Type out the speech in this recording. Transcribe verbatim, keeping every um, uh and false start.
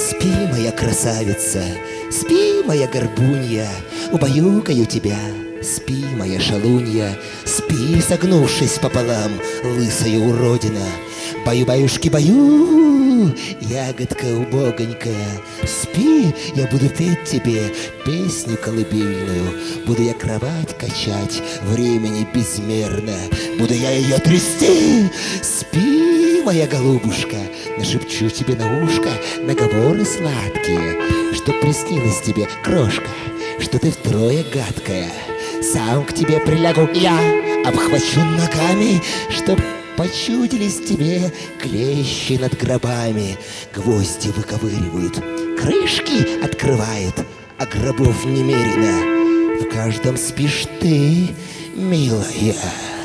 Спи, моя красавица, спи, моя горбунья, убаюкаю тебя. Спи, моя шалунья, спи, согнувшись пополам, лысая уродина. Баю-баюшки, баю, ягодка убогонькая. Спи, я буду петь тебе песню колыбельную. Буду я кровать качать, времени безмерно. Буду я ее трясти. Спи, моя голубушка, нашепчу тебе на ушко наговоры сладкие, чтоб приснилась тебе, крошка, что ты втрое гадкая. Сам к тебе прилягу я, обхвачу ногами, чтоб почудились тебе клещи над гробами. Гвозди выковыривают, крышки открывают, а гробов немерено. В каждом спишь ты, милая.